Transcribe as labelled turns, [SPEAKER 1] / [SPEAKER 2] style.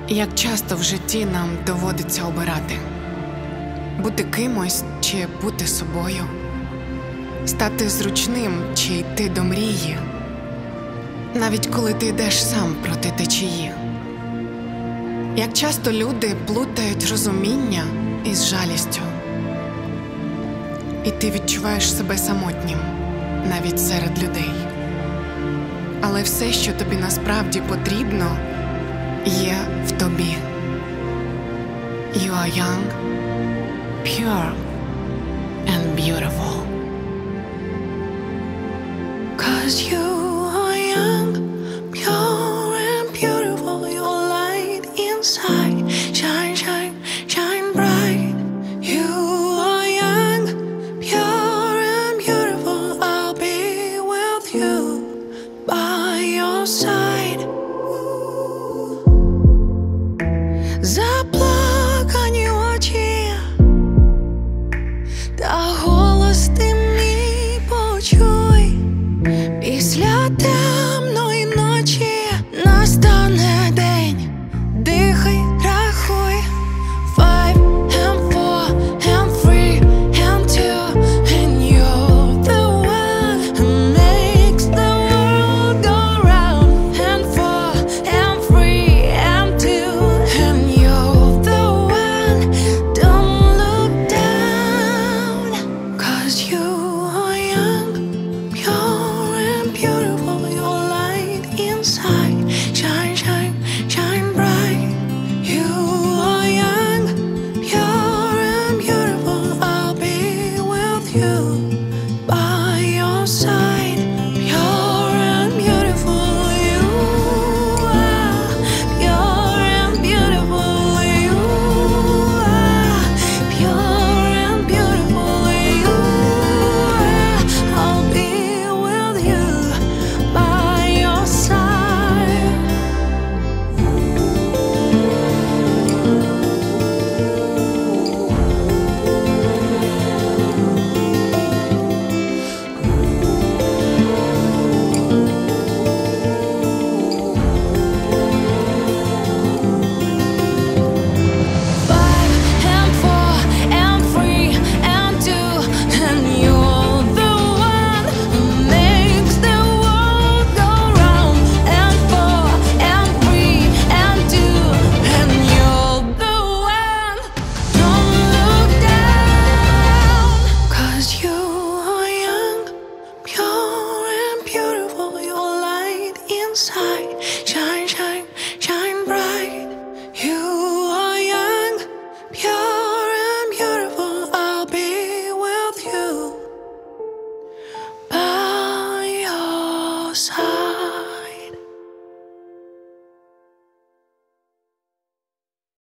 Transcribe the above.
[SPEAKER 1] Як часто в житті нам доводиться обирати? Бути кимось чи бути собою? Стати зручним чи йти до мрії? Навіть коли ти йдеш сам проти течії. Як часто люди плутають розуміння із жалістю. І ти відчуваєш себе самотнім, навіть серед людей. Але все, що тобі насправді потрібно, є в тобі. You are young, pure and beautiful.
[SPEAKER 2] 'Cause you are young, pure and beautiful. Your light inside, shine, shine, shine bright. You are young, pure and beautiful. I'll be with you, by your side. Заплакані очі, та голос ти мій почуй. Після темної ночі настане день. Дихай, рахуй. 5 and 4 and 3 and 2, and you're the one who makes the world go round. And 4 and 3 and 2, and you're the one. Don't look down, 'cause you are young, pure and beautiful. Your light inside, shine, shine, shine bright. You are young, pure and beautiful. I'll be with you, by your side. Pure and beautiful. You are pure and beautiful. You are pure and beautiful. You are. I'll be with you, by your side. Five and 4 and 3 and 2, and you're the one who makes the world go round. And 4 and 3 and 2, and you're the one. Don't look down, 'cause you are young, pure and beautiful. Your light inside, shine, shine.